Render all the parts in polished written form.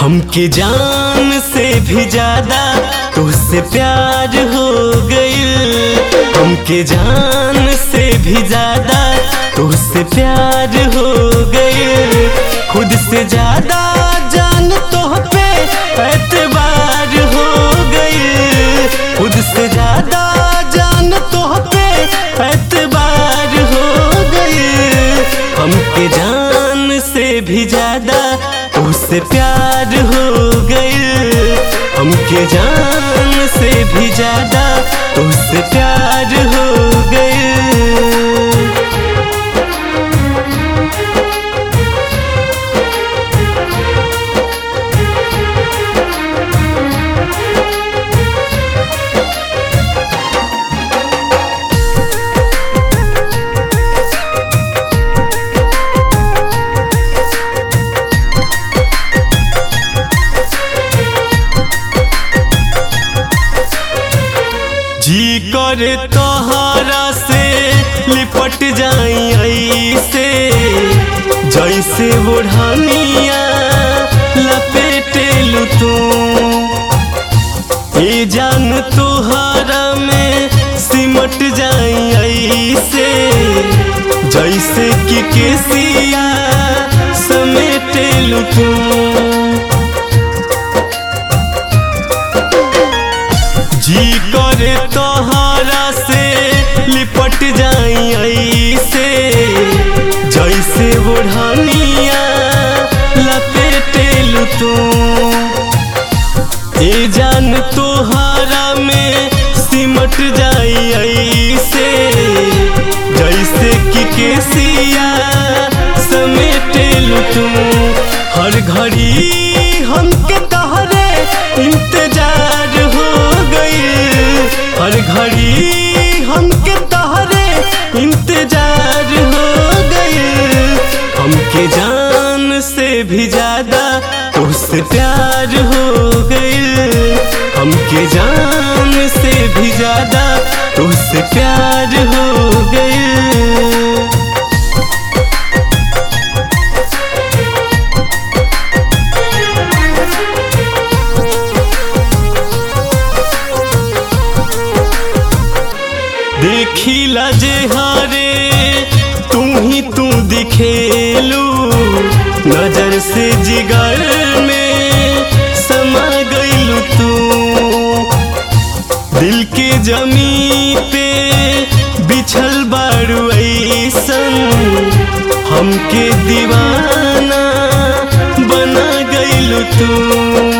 हमके जान से भी ज्यादा तुझसे प्यार हो गइल। हमके जान से भी ज्यादा तुझसे प्यार हो गइल। खुद से ज्यादा जान तोह पे एतबार हो गइल। खुद से ज्यादा जान तोह पे एतबार हो गइल। हमके जान से भी ज्यादा तुझसे प्यार हो गइल। हमके जान से भी ज्यादा तुझसे प्यार हो गइल। जी करे तोहरा से लिपट जाई ऐसे, जैसे ओढ़निया लपेटेलू तू। ये जान तोहरा में सिमट जाई ऐसे, जैसे कि केसिया समेटेलू तू। जी करे तोहरा से लिपट जाई ऐसे, जैसे ओढ़निया लपेटेलू तू। ए जान तोहरा में सिमट जाई ऐसे, जैसे कि केसिया समेटेलू तू। हर घड़ी हमके तोहरे इंतजार हो गइल। हर घड़ी हमके तोहरे इंतजार हो गइल। हमके जान से भी ज्यादा तुझसे प्यार हो गइल। हमके जान से भी ज्यादा तुझसे प्यार हो गइल। देखिला जे हारे तू ही तू दिखेलू, नजर से जिगर में समा गइलू तू। दिल के जमी पे बिछल बारू ऐसन, हमके दीवाना बना गइलू तू।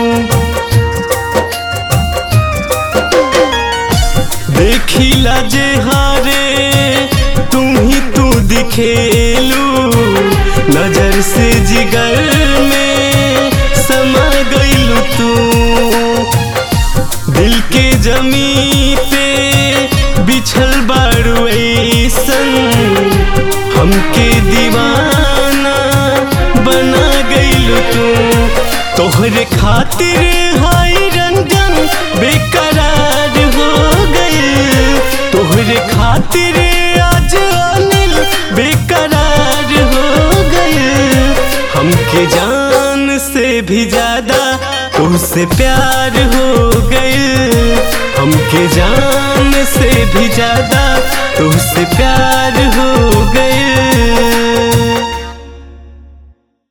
देखिला जे हारे तू ही तू दिखेलू, नजर से जिगर में समा गइलू तू। दिल के जमी पे बिछल बारू ऐसन, हमके दीवाना बना गइलू तू। तोहरे खातिर हाय रंजन बेकरार हो गइल। तोहरे खातिर आज अनिल बेकरार हो गइल। हमके जान से भी ज्यादा तुझसे प्यार हो गइल। हमके जान से भी ज्यादा तुझसे प्यार